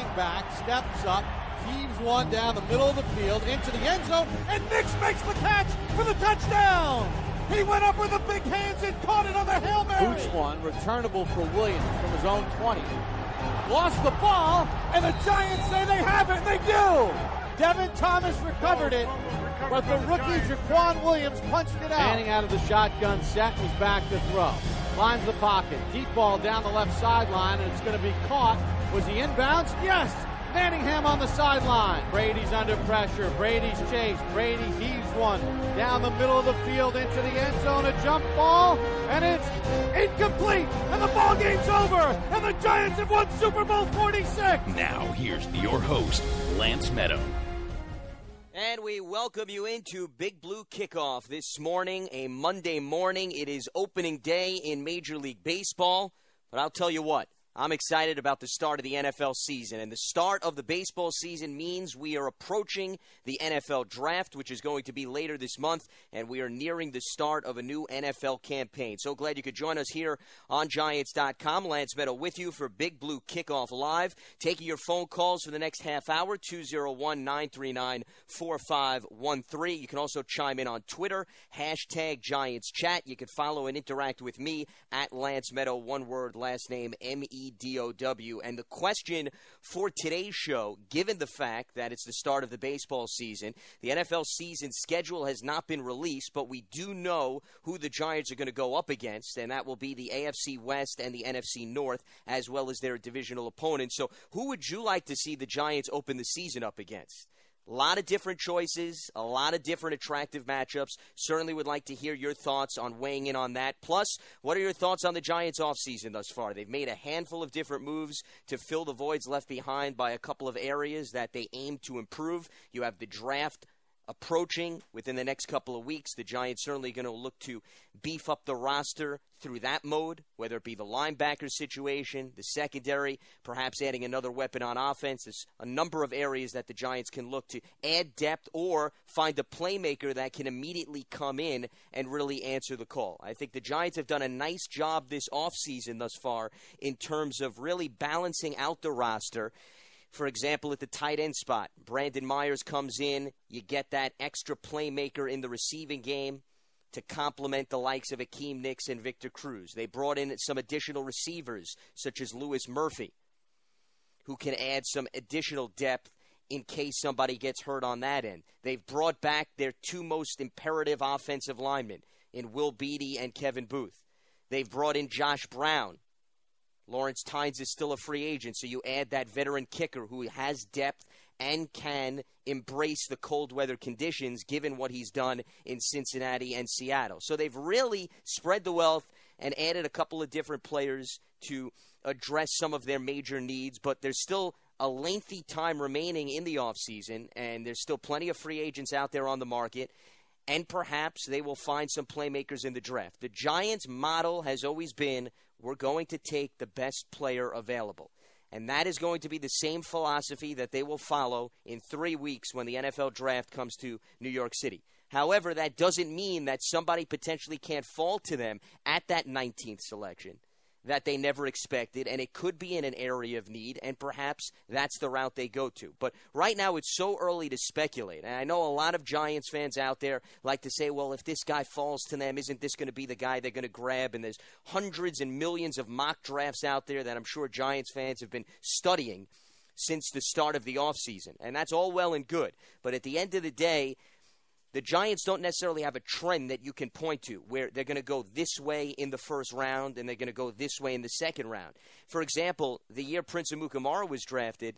back, steps up, heaves one down the middle of the field into the end zone, and Nix makes the catch for the touchdown. He went up with the big hands and caught it on the Hail Mary. Boots one, returnable for Williams from his own 20. Lost the ball, and the Giants say they have it, and they do. Devin Thomas recovered it, but the rookie Jaquan Williams punched it out. Manning out of the shotgun set, was back to throw. Climbs the pocket, deep ball down the left sideline, and it's going to be caught. Was he inbounds? Yes! Manningham on the sideline. Brady's under pressure. Brady's chased. Brady heaves one down the middle of the field into the end zone. A jump ball, and it's incomplete. And the ball game's over. And the Giants have won Super Bowl 46. Now, here's your host, Lance Meadow. And we welcome you into Big Blue Kickoff this morning, a Monday morning. It is opening day in Major League Baseball. But I'll tell you what. I'm excited about the start of the NFL season, and the start of the baseball season means we are approaching the NFL draft, which is going to be later this month, and we are nearing the start of a new NFL campaign. So glad you could join us here on Giants.com. Lance Meadow with you for Big Blue Kickoff Live, taking your phone calls for the next half hour, 201-939-4513. You can also chime in on Twitter, hashtag Giants Chat. You can follow and interact with me at Lance Meadow, one word, last name, M-E-D-O-W. And the question for today's show, given the fact that it's the start of the baseball season, the NFL season schedule has not been released, but we do know who the Giants are going to go up against, and that will be the AFC West and the NFC North, as well as their divisional opponents. So who would you like to see the Giants open the season up against? A lot of different choices, a lot of different attractive matchups. Certainly would like to hear your thoughts on weighing in on that. Plus, what are your thoughts on the Giants offseason thus far? They've made a handful of different moves to fill the voids left behind by a couple of areas that they aim to improve. You have the draft approaching within the next couple of weeks. The Giants certainly going to look to beef up the roster through that mode, whether it be the linebacker situation, the secondary, perhaps adding another weapon on offense. There's a number of areas that the Giants can look to add depth or find a playmaker that can immediately come in and really answer the call. I think the Giants have done a nice job this offseason thus far in terms of really balancing out the roster. For example, at the tight end spot, Brandon Myers comes in. You get that extra playmaker in the receiving game to complement the likes of Akeem Nicks and Victor Cruz. They brought in some additional receivers, such as Louis Murphy, who can add some additional depth in case somebody gets hurt on that end. They've brought back their two most imperative offensive linemen in Will Beatty and Kevin Booth. They've brought in Josh Brown. Lawrence Tynes is still a free agent, so you add that veteran kicker who has depth and can embrace the cold weather conditions given what he's done in Cincinnati and Seattle. So they've really spread the wealth and added a couple of different players to address some of their major needs, but there's still a lengthy time remaining in the offseason, and there's still plenty of free agents out there on the market. And perhaps they will find some playmakers in the draft. The Giants' model has always been, we're going to take the best player available. And that is going to be the same philosophy that they will follow in 3 weeks when the NFL draft comes to New York City. However, that doesn't mean that somebody potentially can't fall to them at that 19th selection that they never expected, and it could be in an area of need, and perhaps that's the route they go to. But right now it's so early to speculate, and I know a lot of Giants fans out there like to say, well, if this guy falls to them, isn't this going to be the guy they're going to grab? And there's hundreds and millions of mock drafts out there that I'm sure Giants fans have been studying since the start of the offseason, and that's all well and good. But at the end of the day, the Giants don't necessarily have a trend that you can point to where they're going to go this way in the first round and they're going to go this way in the second round. For example, the year Prince Amukamara was drafted,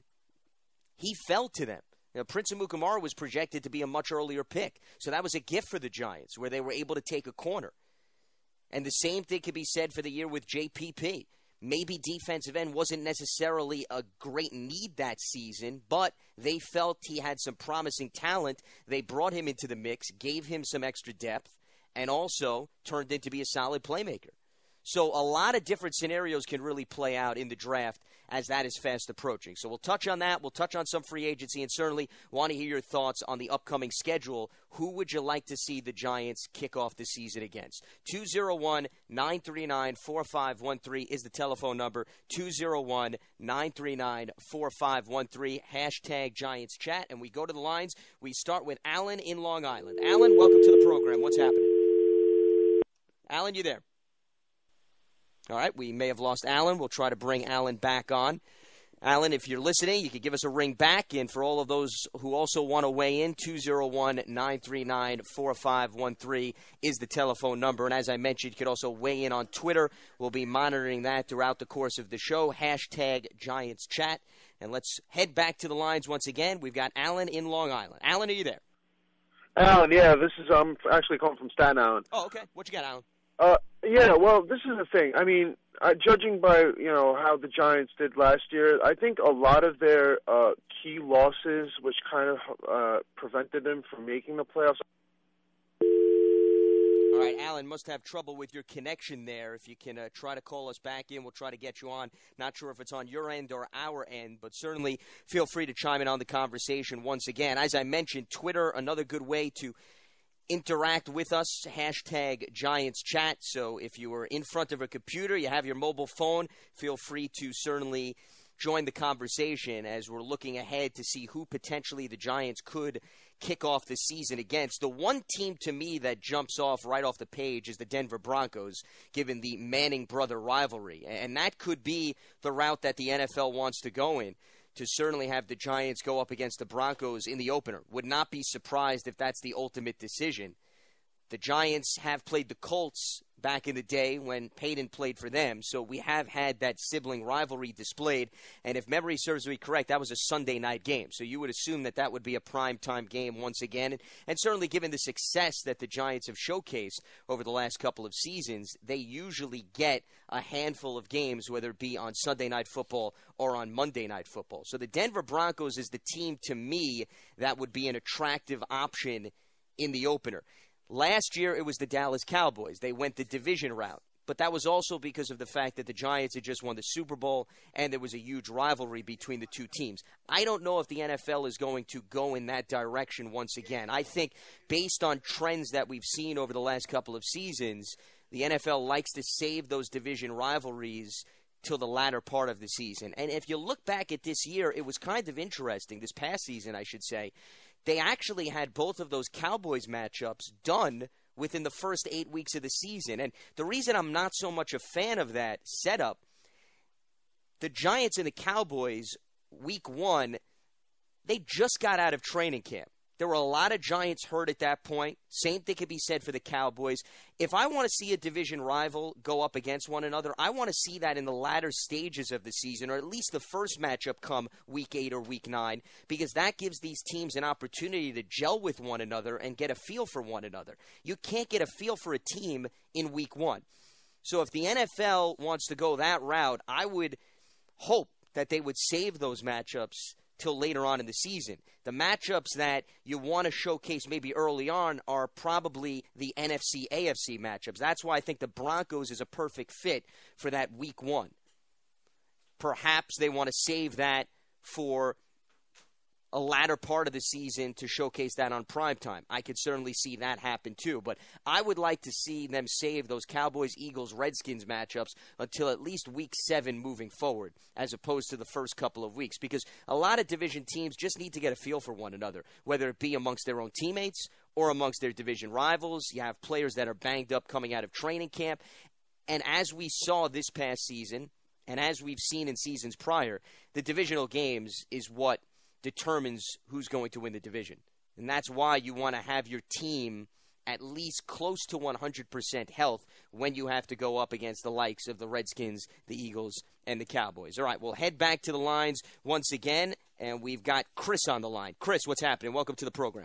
he fell to them. Now, Prince Amukamara was projected to be a much earlier pick, so that was a gift for the Giants where they were able to take a corner. And the same thing could be said for the year with JPP. Maybe defensive end wasn't necessarily a great need that season, but they felt he had some promising talent. They brought him into the mix, gave him some extra depth, and also turned into be a solid playmaker. So a lot of different scenarios can really play out in the draft as that is fast approaching. So we'll touch on that. We'll touch on some free agency, and certainly want to hear your thoughts on the upcoming schedule. Who would you like to see the Giants kick off the season against? 201-939-4513 is the telephone number. 201-939-4513. Hashtag Giants Chat. And we go to the lines. We start with Alan in Long Island. Alan, welcome to the program. What's happening? Alan, you there? All right, we may have lost Alan. We'll try to bring Alan back on. Alan, if you're listening, you could give us a ring back. And for all of those who also want to weigh in, 201-939-4513 is the telephone number. And as I mentioned, you could also weigh in on Twitter. We'll be monitoring that throughout the course of the show. Hashtag Giants Chat. And let's head back to the lines once again. We've got Alan in Long Island. Alan, are you there? Alan, yeah, I'm actually calling from Staten Island. Oh, okay. What you got, Alan? Yeah, well, this is the thing. I mean, judging by, how the Giants did last year, I think a lot of their key losses, which kind of prevented them from making the playoffs. All right, Alan, must have trouble with your connection there. If you can try to call us back in, we'll try to get you on. Not sure if it's on your end or our end, but certainly feel free to chime in on the conversation once again. As I mentioned, Twitter, another good way to interact with us, hashtag Giants Chat. So if you are in front of a computer, you have your mobile phone, feel free to certainly join the conversation as we're looking ahead to see who potentially the Giants could kick off the season against. The one team to me that jumps off right off the page is the Denver Broncos, given the Manning brother rivalry. And that could be the route that the NFL wants to go in, to certainly have the Giants go up against the Broncos in the opener. Would not be surprised if that's the ultimate decision. The Giants have played the Colts back in the day when Peyton played for them, so we have had that sibling rivalry displayed. And if memory serves me correct, that was a Sunday night game. So you would assume that that would be a primetime game once again. And certainly given the success that the Giants have showcased over the last couple of seasons, they usually get a handful of games, whether it be on Sunday Night Football or on Monday Night Football. So the Denver Broncos is the team, to me, that would be an attractive option in the opener. Last year, it was the Dallas Cowboys. They went the division route. But that was also because of the fact that the Giants had just won the Super Bowl and there was a huge rivalry between the two teams. I don't know if the NFL is going to go in that direction once again. I think based on trends that we've seen over the last couple of seasons, the NFL likes to save those division rivalries till the latter part of the season. And if you look back at this year, it was kind of interesting. This past season, I should say. They actually had both of those Cowboys matchups done within the first 8 weeks of the season. And the reason I'm not so much a fan of that setup, the Giants and the Cowboys, week one, they just got out of training camp. There were a lot of Giants hurt at that point. Same thing could be said for the Cowboys. If I want to see a division rival go up against one another, I want to see that in the latter stages of the season, or at least the first matchup come week 8 or week 9, because that gives these teams an opportunity to gel with one another and get a feel for one another. You can't get a feel for a team in week 1. So if the NFL wants to go that route, I would hope that they would save those matchups till later on in the season. The matchups that you want to showcase maybe early on are probably the NFC-AFC matchups. That's why I think the Broncos is a perfect fit for that week 1. Perhaps they want to save that for a latter part of the season to showcase that on primetime. I could certainly see that happen too, but I would like to see them save those Cowboys, Eagles, Redskins matchups until at least week 7 moving forward, as opposed to the first couple of weeks, because a lot of division teams just need to get a feel for one another, whether it be amongst their own teammates or amongst their division rivals. You have players that are banged up coming out of training camp, and as we saw this past season, and as we've seen in seasons prior, the divisional games is what determines who's going to win the division. And that's why you want to have your team at least close to 100% health when you have to go up against the likes of the Redskins, the Eagles, and the Cowboys. All right, we'll head back to the lines once again, and we've got Chris on the line. Chris, what's happening? Welcome to the program.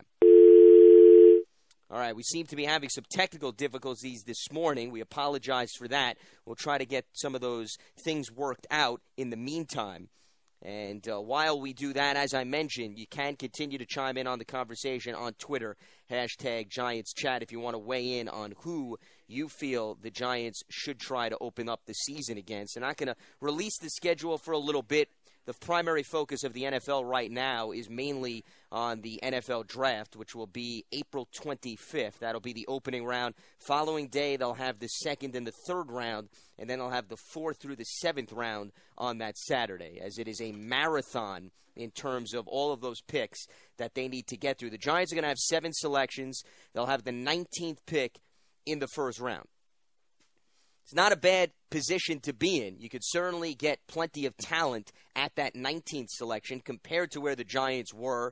All right, we seem to be having some technical difficulties this morning. We apologize for that. We'll try to get some of those things worked out in the meantime. And while we do that, as I mentioned, you can continue to chime in on the conversation on Twitter, hashtag Giants Chat, if you want to weigh in on who you feel the Giants should try to open up the season against. They're not going to release the schedule for a little bit. The primary focus of the NFL right now is mainly on the NFL draft, which will be April 25th. That'll be the opening round. Following day, they'll have the second and the third round, and then they'll have the fourth through the seventh round on that Saturday, as it is a marathon in terms of all of those picks that they need to get through. The Giants are going to have 7 selections. They'll have the 19th pick in the first round. It's not a bad position to be in. You could certainly get plenty of talent at that 19th selection compared to where the Giants were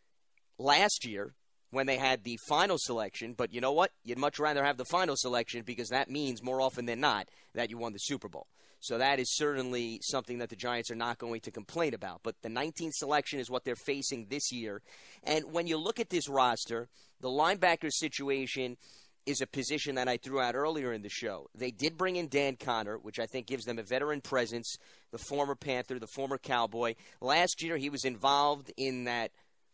last year when they had the final selection. But you know what? You'd much rather have the final selection because that means more often than not that you won the Super Bowl. So that is certainly something that the Giants are not going to complain about. But the 19th selection is what they're facing this year. And when you look at this roster, the linebacker situation is a position that I threw out earlier in the show. They did bring in Dan Connor, which I think gives them a veteran presence, the former Panther, the former Cowboy. Last year he was involved in that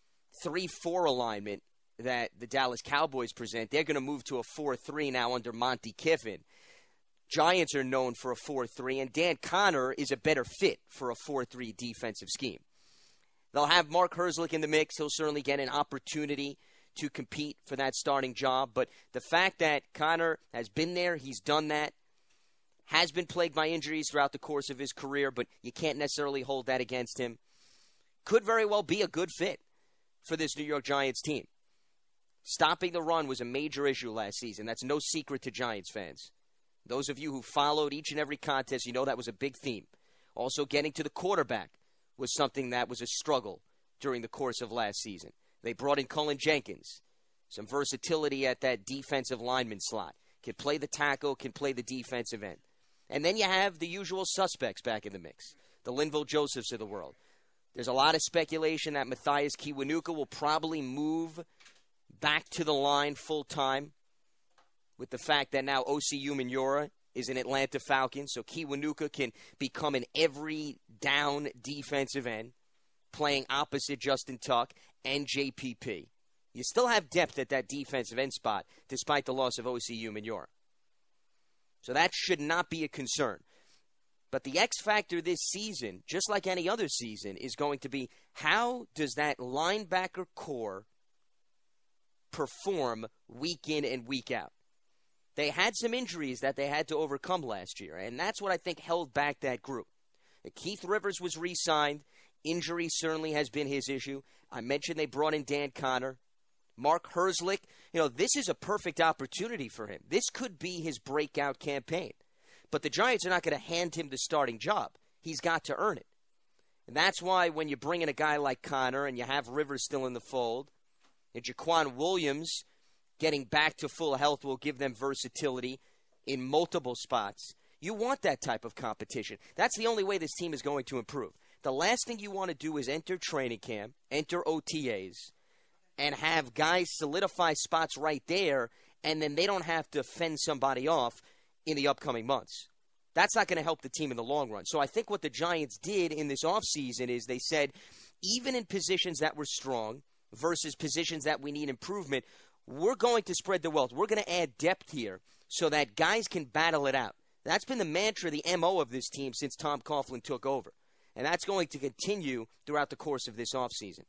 3-4 alignment that the Dallas Cowboys present. They're going to move to a 4-3 now under Monty Kiffin. Giants are known for a 4-3, and Dan Connor is a better fit for a 4-3 defensive scheme. They'll have Mark Herzlich in the mix. He'll certainly get an opportunity to compete for that starting job. But the fact that Connor has been there, he's done that, has been plagued by injuries throughout the course of his career, but you can't necessarily hold that against him, could very well be a good fit for this New York Giants team. Stopping the run was a major issue last season. That's no secret to Giants fans. Those of you who followed each and every contest, you know that was a big theme. Also, getting to the quarterback was something that was a struggle during the course of last season. They brought in Cullen Jenkins, some versatility at that defensive lineman slot. Can play the tackle, can play the defensive end. And then you have the usual suspects back in the mix, the Linval Josephs of the world. There's a lot of speculation that Mathias Kiwanuka will probably move back to the line full-time with the fact that now Osi Umenyiora is an Atlanta Falcon, so Kiwanuka can become an every-down defensive end, playing opposite Justin Tuck and JPP. You still have depth at that defensive end spot, despite the loss of Osi Umenyiora. So that should not be a concern. But the X factor this season, just like any other season, is going to be how does that linebacker core perform week in and week out? They had some injuries that they had to overcome last year, and that's what I think held back that group. Keith Rivers was re-signed. Injury certainly has been his issue. I mentioned they brought in Dan Connor. Mark Herzlich, this is a perfect opportunity for him. This could be his breakout campaign. But the Giants are not going to hand him the starting job. He's got to earn it. And that's why when you bring in a guy like Connor and you have Rivers still in the fold, and Jaquan Williams getting back to full health will give them versatility in multiple spots. You want that type of competition. That's the only way this team is going to improve. The last thing you want to do is enter training camp, enter OTAs, and have guys solidify spots right there, and then they don't have to fend somebody off in the upcoming months. That's not going to help the team in the long run. So I think what the Giants did in this offseason is they said, even in positions that were strong versus positions that we need improvement, we're going to spread the wealth. We're going to add depth here so that guys can battle it out. That's been the mantra, the MO of this team since Tom Coughlin took over. And that's going to continue throughout the course of this offseason.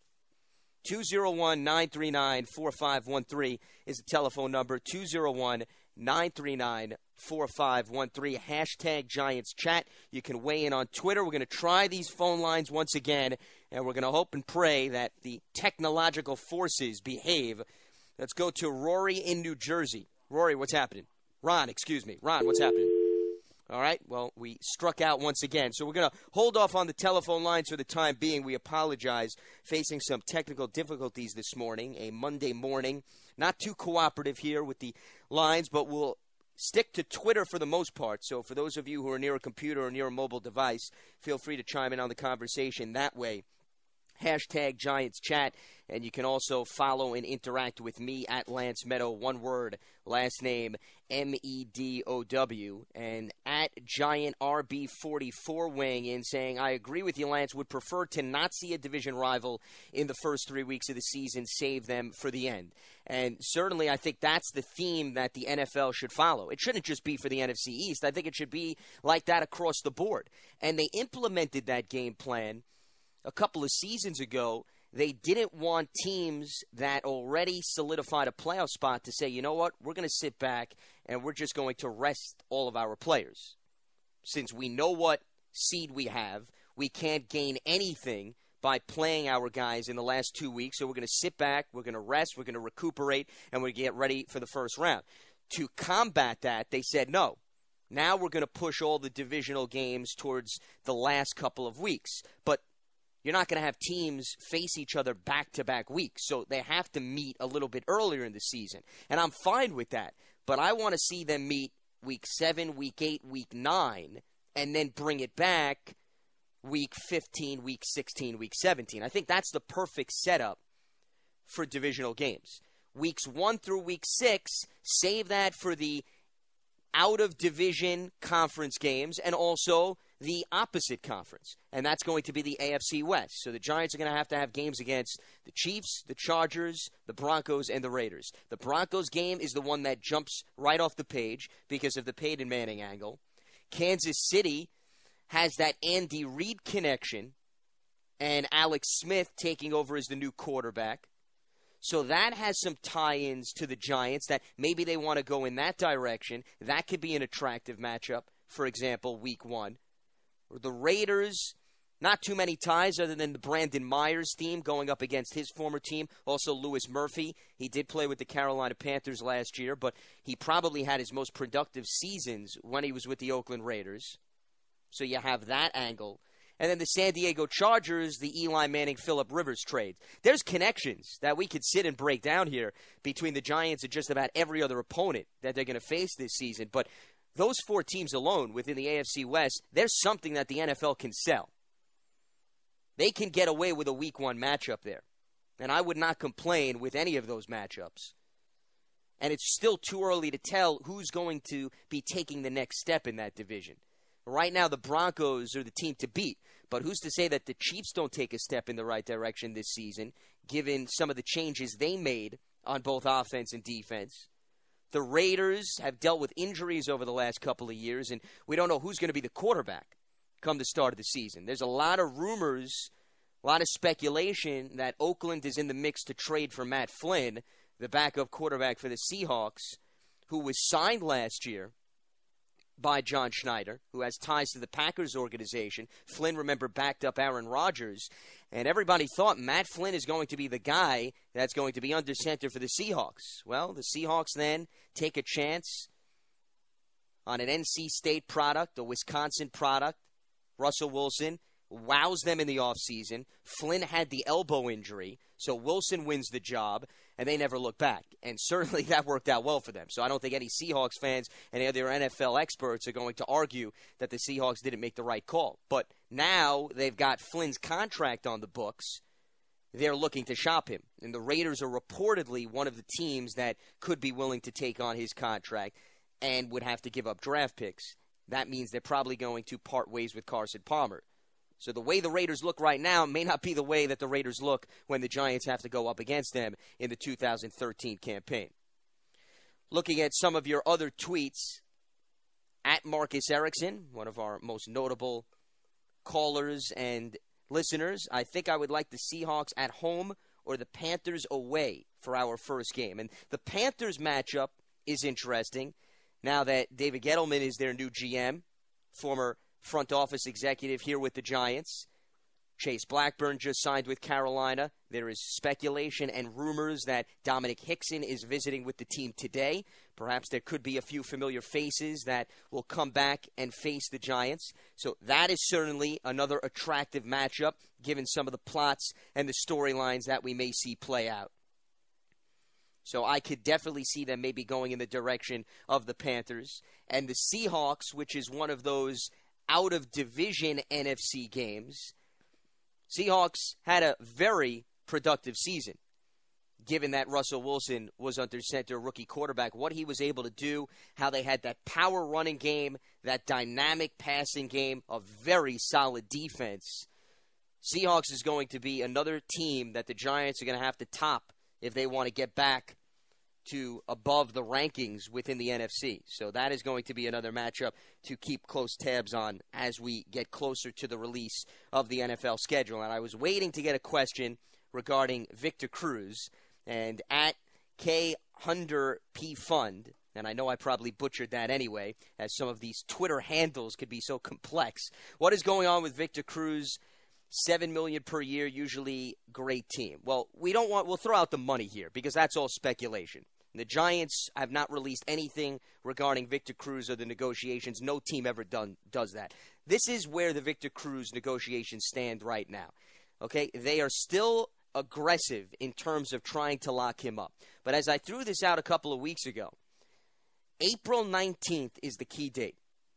201-939-4513 is the telephone number. 201-939-4513. Hashtag Giants Chat. You can weigh in on Twitter. We're going to try these phone lines once again, and we're going to hope and pray that the technological forces behave. Let's go to Rory in New Jersey. Rory, what's happening? Ron, what's happening? All right, well, we struck out once again. So we're going to hold off on the telephone lines for the time being. We apologize, facing some technical difficulties this morning, a Monday morning. Not too cooperative here with the lines, but we'll stick to Twitter for the most part. So for those of you who are near a computer or near a mobile device, feel free to chime in on the conversation that way. hashtag Giants Chat. And you can also follow and interact with me at Lance Meadow, one word, last name MEDOW, and at Giant RB44 weighing in saying, I agree with you, Lance, would prefer to not see a division rival in the first 3 weeks of the season, save them for the end. And certainly I think that's the theme that the NFL should follow. It shouldn't just be for the NFC East. I think it should be like that across the board. And they implemented that game plan a couple of seasons ago. They didn't want teams that already solidified a playoff spot to say, you know what, we're going to sit back and we're just going to rest all of our players. Since we know what seed we have, we can't gain anything by playing our guys in the last 2 weeks, so we're going to sit back, we're going to rest, we're going to recuperate, and we're going to get ready for the first round. To combat that, they said, no, now we're going to push all the divisional games towards the last couple of weeks. But you're not going to have teams face each other back-to-back weeks, so they have to meet a little bit earlier in the season. And I'm fine with that, but I want to see them meet week 7, week 8, week 9, and then bring it back week 15, week 16, week 17. I think that's the perfect setup for divisional games. Weeks 1 through week 6, save that for the out-of-division conference games and also the opposite conference, and that's going to be the AFC West. So the Giants are going to have games against the Chiefs, the Chargers, the Broncos, and the Raiders. The Broncos game is the one that jumps right off the page because of the Peyton Manning angle. Kansas City has that Andy Reid connection and Alex Smith taking over as the new quarterback. So that has some tie-ins to the Giants that maybe they want to go in that direction. That could be an attractive matchup, for example, week 1. The Raiders, not too many ties other than the Brandon Myers team going up against his former team. Also, Louis Murphy. He did play with the Carolina Panthers last year, but he probably had his most productive seasons when he was with the Oakland Raiders. So you have that angle. And then the San Diego Chargers, the Eli Manning-Phillip Rivers trade. There's connections that we could sit and break down here between the Giants and just about every other opponent that they're going to face this season. But those 4 teams alone within the AFC West, there's something that the NFL can sell. They can get away with a week 1 matchup there. And I would not complain with any of those matchups. And it's still too early to tell who's going to be taking the next step in that division. Right now, the Broncos are the team to beat. But who's to say that the Chiefs don't take a step in the right direction this season, given some of the changes they made on both offense and defense? The Raiders have dealt with injuries over the last couple of years, and we don't know who's going to be the quarterback come the start of the season. There's a lot of rumors, a lot of speculation that Oakland is in the mix to trade for Matt Flynn, the backup quarterback for the Seahawks, who was signed last year by John Schneider, who has ties to the Packers organization. Flynn, remember, backed up Aaron Rodgers. And everybody thought Matt Flynn is going to be the guy that's going to be under center for the Seahawks. Well, the Seahawks then take a chance on an NC State product, a Wisconsin product. Russell Wilson wows them in the offseason. Flynn had the elbow injury, so Wilson wins the job, and they never look back. And certainly that worked out well for them. So I don't think any Seahawks fans and any other NFL experts are going to argue that the Seahawks didn't make the right call. But now they've got Flynn's contract on the books. They're looking to shop him. And the Raiders are reportedly one of the teams that could be willing to take on his contract and would have to give up draft picks. That means they're probably going to part ways with Carson Palmer. So the way the Raiders look right now may not be the way that the Raiders look when the Giants have to go up against them in the 2013 campaign. Looking at some of your other tweets, at Marcus Erickson, one of our most notable callers and listeners, I think I would like the Seahawks at home or the Panthers away for our first game. And the Panthers matchup is interesting now that David Gettleman is their new GM, former front office executive here with the Giants. Chase Blackburn just signed with Carolina. There is speculation and rumors that Dominic Hickson is visiting with the team today. Perhaps there could be a few familiar faces that will come back and face the Giants. So that is certainly another attractive matchup, given some of the plots and the storylines that we may see play out. So I could definitely see them maybe going in the direction of the Panthers. And the Seahawks, which is one of those out-of-division NFC games, Seahawks had a very productive season, given that Russell Wilson was under center, rookie quarterback, what he was able to do, how they had that power running game, that dynamic passing game, a very solid defense. Seahawks is going to be another team that the Giants are going to have to top if they want to get back to above the rankings within the NFC. So that is going to be another matchup to keep close tabs on as we get closer to the release of the NFL schedule. And I was waiting to get a question regarding Victor Cruz, and at K100P Fund, and I know I probably butchered that anyway, as some of these Twitter handles could be so complex. What is going on with Victor Cruz? $7 million per year, usually great team. Well, we'll throw out the money here because that's all speculation. The Giants have not released anything regarding Victor Cruz or the negotiations. No team ever does that. This is where the Victor Cruz negotiations stand right now. Okay, they are still aggressive in terms of trying to lock him up. But as I threw this out a couple of weeks ago, April 19th is the key date.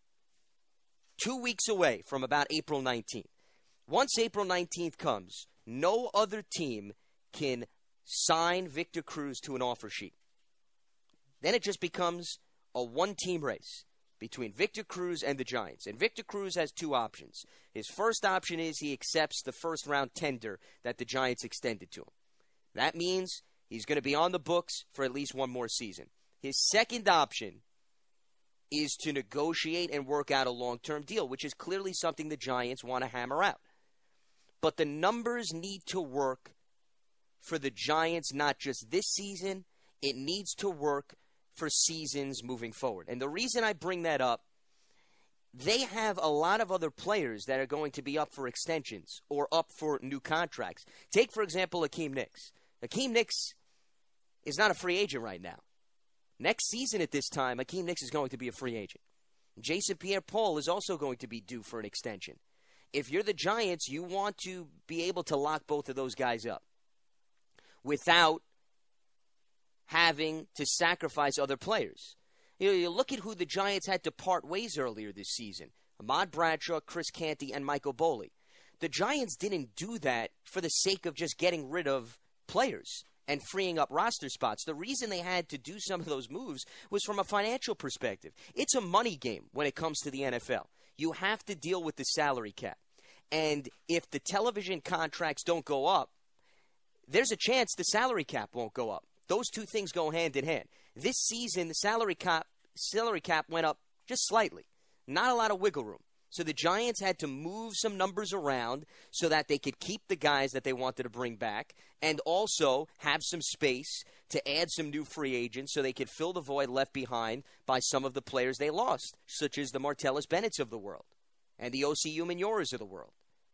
2 weeks away from about April 19th. Once April 19th comes, no other team can sign Victor Cruz to an offer sheet. Then it just becomes a one-team race between Victor Cruz and the Giants. And Victor Cruz has two options. His first option is he accepts the first-round tender that the Giants extended to him. That means he's going to be on the books for at least one more season. His second option is to negotiate and work out a long-term deal, which is clearly something the Giants want to hammer out. But the numbers need to work for the Giants, not just this season. It needs to work for seasons moving forward. And the reason I bring that up, they have a lot of other players that are going to be up for extensions or up for new contracts. Take, for example, Akeem Nicks. Akeem Nicks is not a free agent right now. Next season at this time, Akeem Nicks is going to be a free agent. Jason Pierre-Paul is also going to be due for an extension. If you're the Giants, you want to be able to lock both of those guys up without having to sacrifice other players. You look at who the Giants had to part ways earlier this season. Ahmad Bradshaw, Chris Canty, and Michael Boley. The Giants didn't do that for the sake of just getting rid of players and freeing up roster spots. The reason they had to do some of those moves was from a financial perspective. It's a money game when it comes to the NFL. You have to deal with the salary cap. And if the television contracts don't go up, there's a chance the salary cap won't go up. Those two things go hand in hand. This season, the salary cap went up just slightly. Not a lot of wiggle room. So the Giants had to move some numbers around so that they could keep the guys that they wanted to bring back and also have some space to add some new free agents so they could fill the void left behind by some of the players they lost, such as the Martellus Bennett's of the world and the O.C. Umenyoras of the world.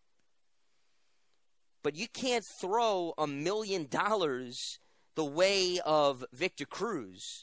But you can't throw $1 million the way of Victor Cruz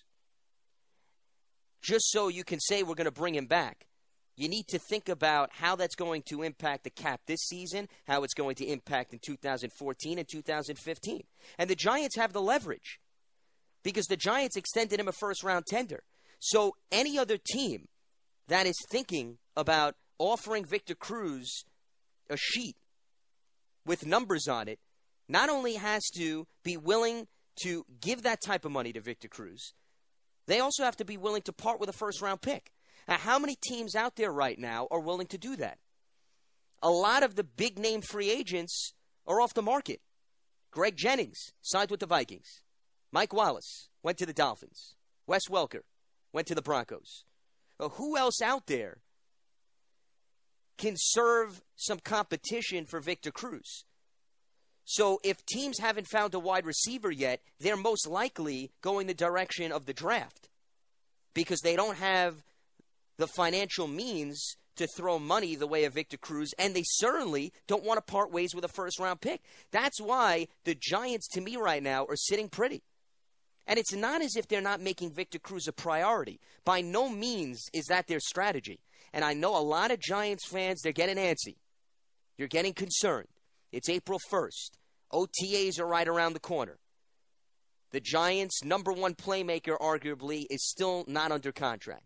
just so you can say we're going to bring him back. You need to think about how that's going to impact the cap this season, how it's going to impact in 2014 and 2015. And the Giants have the leverage because the Giants extended him a first-round tender. So any other team that is thinking about offering Victor Cruz a sheet with numbers on it not only has to be willing to give that type of money to Victor Cruz, they also have to be willing to part with a first-round pick. Now, how many teams out there right now are willing to do that? A lot of the big-name free agents are off the market. Greg Jennings signed with the Vikings. Mike Wallace went to the Dolphins. Wes Welker went to the Broncos. Who else out there can serve some competition for Victor Cruz? So if teams haven't found a wide receiver yet, they're most likely going the direction of the draft because they don't have the financial means to throw money the way of Victor Cruz, and they certainly don't want to part ways with a first-round pick. That's why the Giants, to me right now, are sitting pretty. And it's not as if they're not making Victor Cruz a priority. By no means is that their strategy. And I know a lot of Giants fans, they're getting antsy. You're getting concerned. It's April 1st. OTAs are right around the corner. The Giants' number one playmaker, arguably, is still not under contract.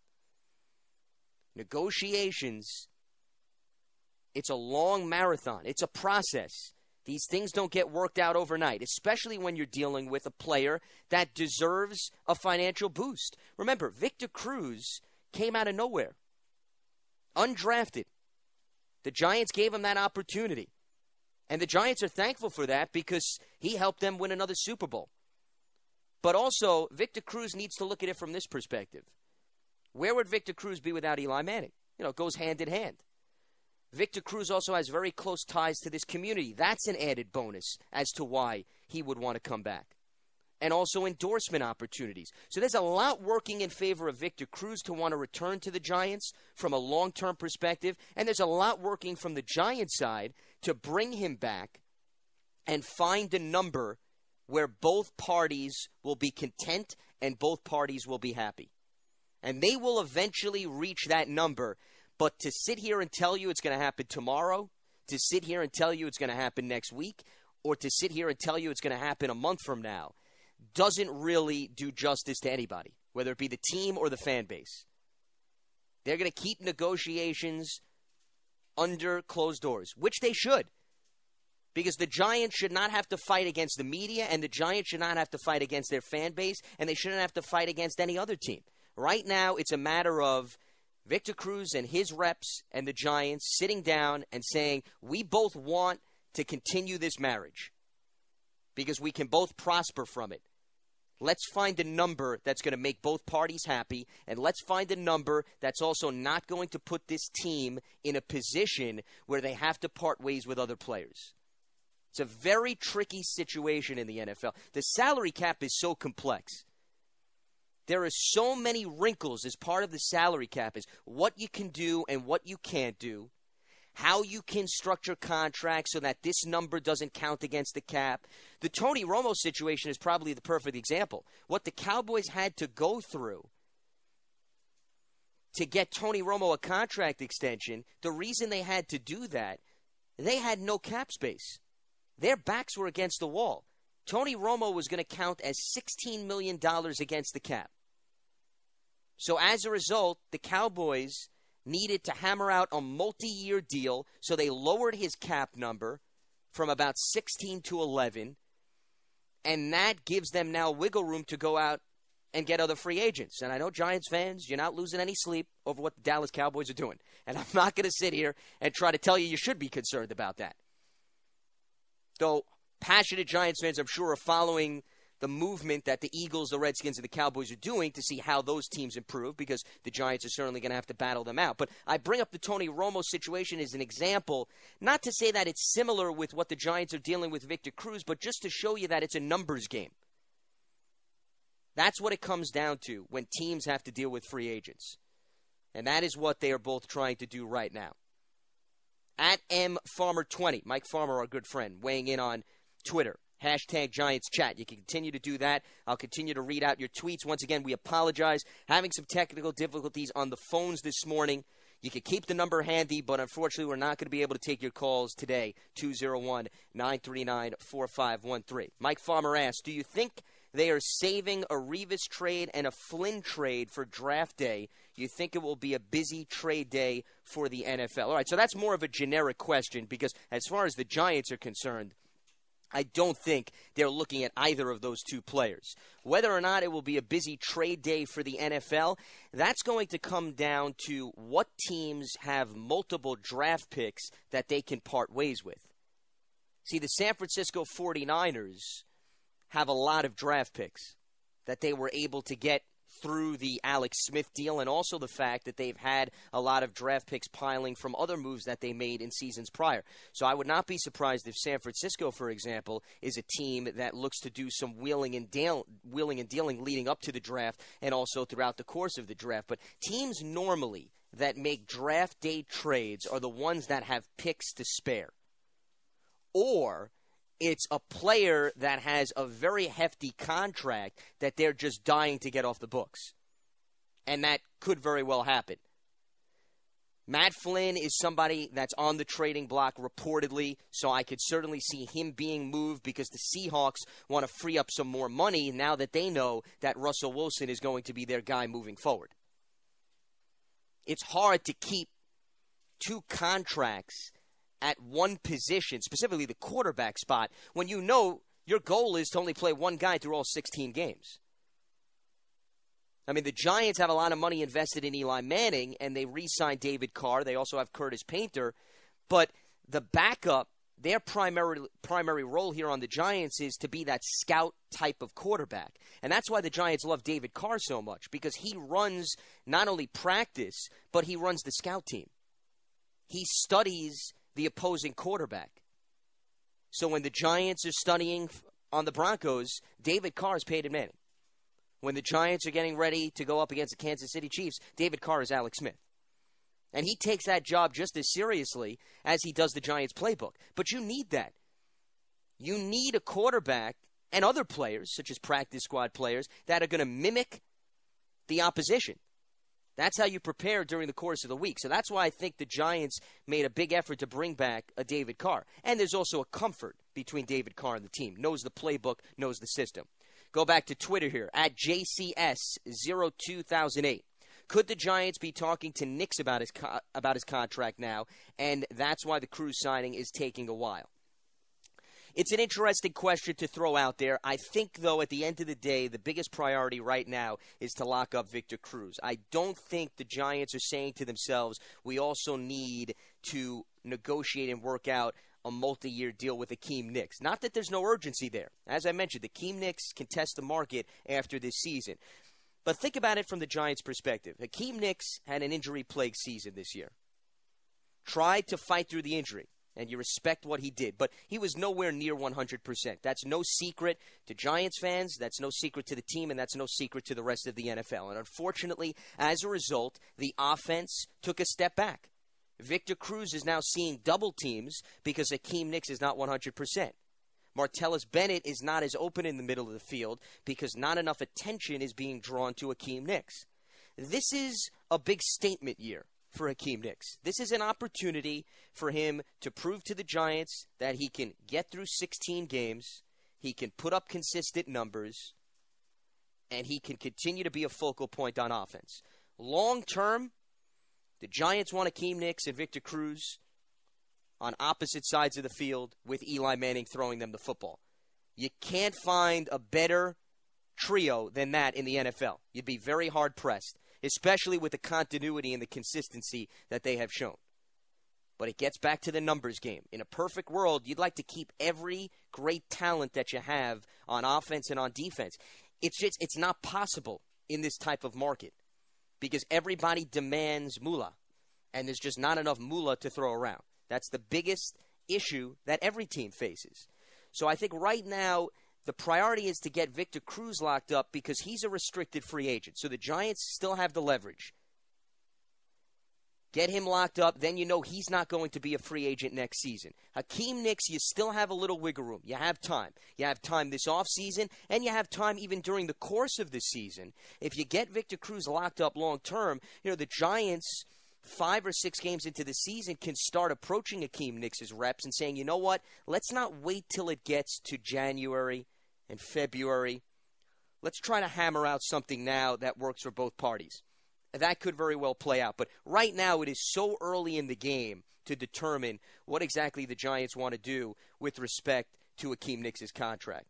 Negotiations, it's a long marathon. It's a process. These things don't get worked out overnight, especially when you're dealing with a player that deserves a financial boost. Remember, Victor Cruz came out of nowhere, undrafted. The Giants gave him that opportunity. And the Giants are thankful for that because he helped them win another Super Bowl. But also, Victor Cruz needs to look at it from this perspective. Where would Victor Cruz be without Eli Manning? It goes hand in hand. Victor Cruz also has very close ties to this community. That's an added bonus as to why he would want to come back. And also endorsement opportunities. So there's a lot working in favor of Victor Cruz to want to return to the Giants from a long-term perspective. And there's a lot working from the Giants side to bring him back and find a number where both parties will be content and both parties will be happy. And they will eventually reach that number. But to sit here and tell you it's going to happen tomorrow, to sit here and tell you it's going to happen next week, or to sit here and tell you it's going to happen a month from now, doesn't really do justice to anybody, whether it be the team or the fan base. They're going to keep negotiations under closed doors, which they should. Because the Giants should not have to fight against the media, and the Giants should not have to fight against their fan base, and they shouldn't have to fight against any other team. Right now, it's a matter of Victor Cruz and his reps and the Giants sitting down and saying, we both want to continue this marriage because we can both prosper from it. Let's find a number that's going to make both parties happy, and let's find a number that's also not going to put this team in a position where they have to part ways with other players. It's a very tricky situation in the NFL. The salary cap is so complex. There are so many wrinkles as part of the salary cap is what you can do and what you can't do, how you can structure contracts so that this number doesn't count against the cap. The Tony Romo situation is probably the perfect example. What the Cowboys had to go through to get Tony Romo a contract extension, the reason they had to do that, they had no cap space. Their backs were against the wall. Tony Romo was going to count as $16 million against the cap. So as a result, the Cowboys needed to hammer out a multi-year deal, so they lowered his cap number from about 16 to 11, and that gives them now wiggle room to go out and get other free agents. And I know Giants fans, you're not losing any sleep over what the Dallas Cowboys are doing. And I'm not going to sit here and try to tell you should be concerned about that. Though passionate Giants fans, I'm sure, are following the movement that the Eagles, the Redskins, and the Cowboys are doing to see how those teams improve, because the Giants are certainly going to have to battle them out. But I bring up the Tony Romo situation as an example, not to say that it's similar with what the Giants are dealing with Victor Cruz, but just to show you that it's a numbers game. That's what it comes down to when teams have to deal with free agents. And that is what they are both trying to do right now. At MFarmer20, Mike Farmer, our good friend, weighing in on Twitter. Hashtag Giants Chat. You can continue to do that. I'll continue to read out your tweets. Once again, we apologize. Having some technical difficulties on the phones this morning. You can keep the number handy, but unfortunately, we're not going to be able to take your calls today. 201-939-4513. Mike Farmer asks, do you think they are saving a Revis trade and a Flynn trade for draft day? You think it will be a busy trade day for the NFL? All right, so that's more of a generic question, because as far as the Giants are concerned, I don't think they're looking at either of those two players. Whether or not it will be a busy trade day for the NFL, that's going to come down to what teams have multiple draft picks that they can part ways with. See, the San Francisco 49ers have a lot of draft picks that they were able to get through the Alex Smith deal, and also the fact that they've had a lot of draft picks piling from other moves that they made in seasons prior. So I would not be surprised if San Francisco, for example, is a team that looks to do some wheeling and dealing leading up to the draft and also throughout the course of the draft. But teams normally that make draft day trades are the ones that have picks to spare. Or it's a player that has a very hefty contract that they're just dying to get off the books. And that could very well happen. Matt Flynn is somebody that's on the trading block reportedly, so I could certainly see him being moved because the Seahawks want to free up some more money now that they know that Russell Wilson is going to be their guy moving forward. It's hard to keep two contracts at one position, specifically the quarterback spot, when you know your goal is to only play one guy through all 16 games. I mean, the Giants have a lot of money invested in Eli Manning, and they re-signed David Carr. They also have Curtis Painter. But the backup, their primary role here on the Giants is to be that scout type of quarterback. And that's why the Giants love David Carr so much, because he runs not only practice, but he runs the scout team. He studies the opposing quarterback. So when the Giants are studying on the Broncos, David Carr is Peyton Manning. When the Giants are getting ready to go up against the Kansas City Chiefs, David Carr is Alex Smith. And he takes that job just as seriously as he does the Giants playbook. But you need that. You need a quarterback and other players, such as practice squad players, that are going to mimic the opposition. That's how you prepare during the course of the week. So that's why I think the Giants made a big effort to bring back a David Carr. And there's also a comfort between David Carr and the team. Knows the playbook, knows the system. Go back to Twitter here, at JCS02008. Could the Giants be talking to Nix about his contract now, and that's why the Cruz signing is taking a while? It's an interesting question to throw out there. I think, though, at the end of the day, the biggest priority right now is to lock up Victor Cruz. I don't think the Giants are saying to themselves, we also need to negotiate and work out a multi-year deal with Akeem Nicks. Not that there's no urgency there. As I mentioned, Akeem Nicks can test the market after this season. But think about it from the Giants' perspective. Akeem Nicks had an injury-plagued season this year. Tried to fight through the injury, and you respect what he did. But he was nowhere near 100%. That's no secret to Giants fans. That's no secret to the team, and that's no secret to the rest of the NFL. And unfortunately, as a result, the offense took a step back. Victor Cruz is now seeing double teams because Akeem Nicks is not 100%. Martellus Bennett is not as open in the middle of the field because not enough attention is being drawn to Akeem Nicks. This is a big statement year for Akeem Nicks. This is an opportunity for him to prove to the Giants that he can get through 16 games, he can put up consistent numbers, and he can continue to be a focal point on offense. Long term, the Giants want Akeem Nicks and Victor Cruz on opposite sides of the field with Eli Manning throwing them the football. You can't find a better trio than that in the NFL. You'd be very hard-pressed, especially with the continuity and the consistency that they have shown. But it gets back to the numbers game. In a perfect world, you'd like to keep every great talent that you have on offense and on defense. It's not possible in this type of market, because everybody demands moolah, and there's just not enough moolah to throw around. That's the biggest issue that every team faces. So I think right now the priority is to get Victor Cruz locked up because he's a restricted free agent. So the Giants still have the leverage. Get him locked up, then you know he's not going to be a free agent next season. Akeem Nicks, you still have a little wiggle room. You have time. You have time this offseason, and you have time even during the course of the season. If you get Victor Cruz locked up long term, the Giants, 5 or 6 games into the season, can start approaching Akeem Nicks' reps and saying, you know what, let's not wait till it gets to January and February. Let's try to hammer out something now that works for both parties. That could very well play out. But right now it is so early in the game to determine what exactly the Giants want to do with respect to Akeem Nicks' contract.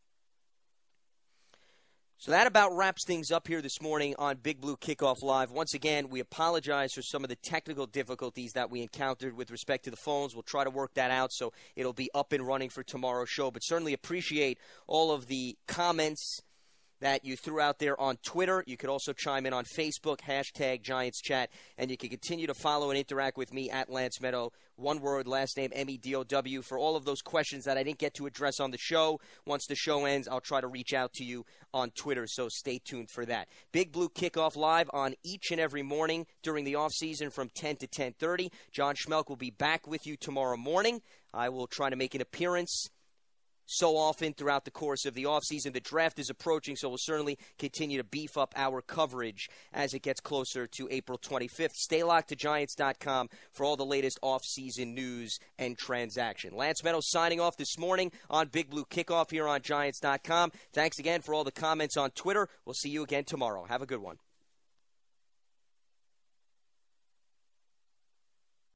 So that about wraps things up here this morning on Big Blue Kickoff Live. Once again, we apologize for some of the technical difficulties that we encountered with respect to the phones. We'll try to work that out so it'll be up and running for tomorrow's show. But certainly appreciate all of the comments that you threw out there on Twitter. You could also chime in on Facebook, hashtag Giants Chat, and you can continue to follow and interact with me at Lance Meadow. One word, last name, MEDOW, for all of those questions that I didn't get to address on the show. Once the show ends, I'll try to reach out to you on Twitter, so stay tuned for that. Big Blue Kickoff Live on each and every morning during the offseason from 10 to 10:30. John Schmelk will be back with you tomorrow morning. I will try to make an appearance so often throughout the course of the offseason. The draft is approaching, so we'll certainly continue to beef up our coverage as it gets closer to April 25th. Stay locked to Giants.com for all the latest offseason news and transaction. Lance Meadows signing off this morning on Big Blue Kickoff here on Giants.com. Thanks again for all the comments on Twitter. We'll see you again tomorrow. Have a good one.